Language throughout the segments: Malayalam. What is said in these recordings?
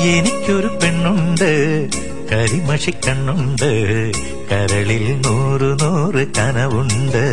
എനിക്കൊരു പെണ്ണുണ്ട്, കരിമഷിക്കണ്ണുണ്ട്, കരളിൽ 100 കനവുണ്ട്.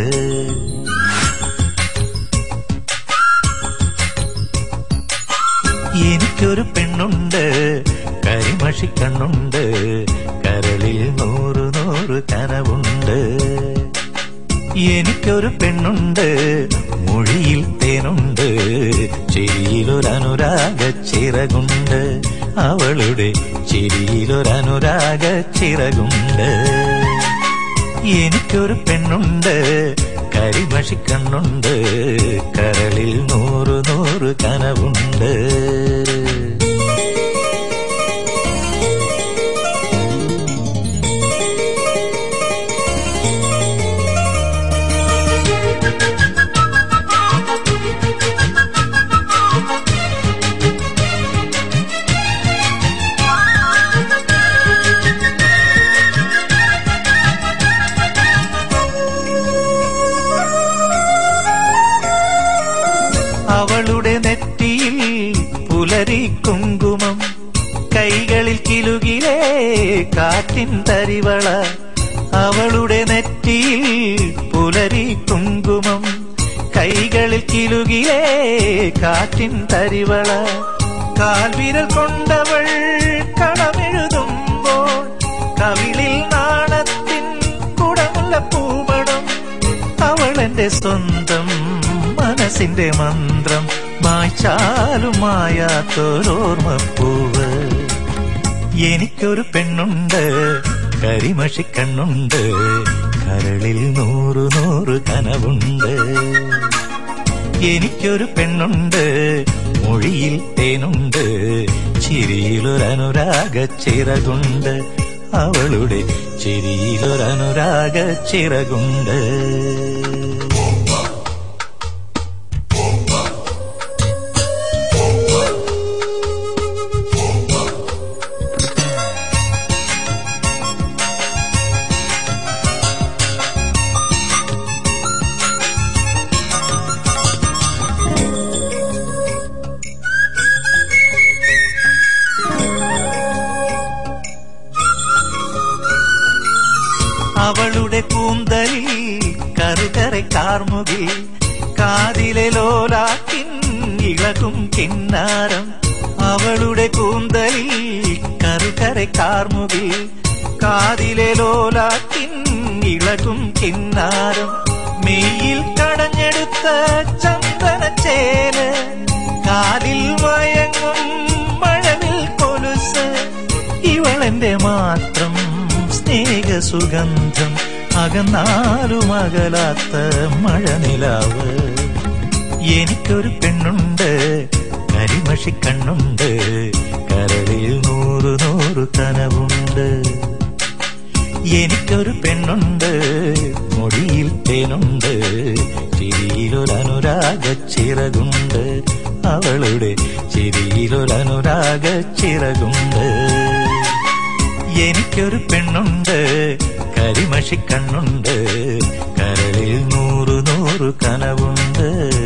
എനിക്കൊരു പെണ്ണുണ്ട്, കരിമഷിക്കണ്ണുണ്ട്, കരളിൽ 100 കനവുണ്ട്. എനിക്കൊരു പെണ്ണുണ്ട്, മൊഴിയിൽ തേനുണ്ട്, ചിരിയിലൊരനുരാഗ ചിറകുണ്ട്. അവളുടെ ചിരിയിലൊരനുരാഗ ചിറകുണ്ട്. എനിക്കൊരു പെണ്ണുണ്ട്, കരിമഷിക്കണ്ണുണ്ട്, കരളിൽ 100 കനവുണ്ട്. അവളുടെ നെറ്റിയിൽ പുലരി കുങ്കുമം, കൈകളിൽ കിലുകിലേ കാറ്റിൻ തരിവള. അവളുടെ നെറ്റിയിൽ പുലരി കുങ്കുമം, കൈകളിൽ കിലുകിലേ കാറ്റിൻ തരിവള. കാൽവിരൽ കൊണ്ടവൾ കളമെഴുതുമ്പോൾ കവിളിൽ നാണത്തിൻ കുടമുള്ള പൂമണം. അവളെന്റെ സ്വന്തം മനസ്സിന്റെ മന്ത്രം, മായ്ച്ചാലും മായാത്തൊരോർമ്മപ്പൂവ്. എനിക്കൊരു പെണ്ണുണ്ട്, കരിമഷിക്കണ്ണുണ്ട്, കരളിൽ 100 കനവുണ്ട്. എനിക്കൊരു പെണ്ണുണ്ട്, മൊഴിയിൽ തേനുണ്ട്, ചിരിയിലൊരനുരാഗ ചിറകുണ്ട്. അവളുടെ ചിരിയിലൊരനുരാഗ ചിറകുണ്ട്. അവളുടെ കൂന്തലിൽ കറുകറെ കാർമുകിൽ, കാതിലെ ലോലാക്കിൻ ഇളകും കിന്നാരം. അവളുടെ കൂന്തലിൽ കറുകറെ കാർമുകിൽ, കാതിലെ ലോലാക്കിൻ ഇളകും കിന്നാരം. മെയ്യിൽ കടഞ്ഞെടുത്ത ചന്ദനച്ചേല്, കാലിൽ മയങ്ങും മഴവിൽ കൊലുസ്. ഇവളെന്റെ മാത്രം സ്നേഹസുഗന്ധം, അകന്നാലും അകലാത്ത മഴനിലാവ്. എനിക്കൊരു പെണ്ണുണ്ട്, കരിമഷിക്കണ്ണുണ്ട്, കരളിൽ 100 കനവുണ്ട്. എനിക്കൊരു പെണ്ണുണ്ട്, മൊഴിയിൽ തേനുണ്ട്, ചിരിയിലൊരനുരാഗ ചിറകുണ്ട്. അവളുടെ ചിരിയിലൊരനുരാഗ ചിറകുണ്ട്. എനിക്കൊരു പെണ്ണുണ്ട്, കരിമഷിക്കണ്ണുണ്ട്, കരളിൽ 100 കനവുണ്ട്.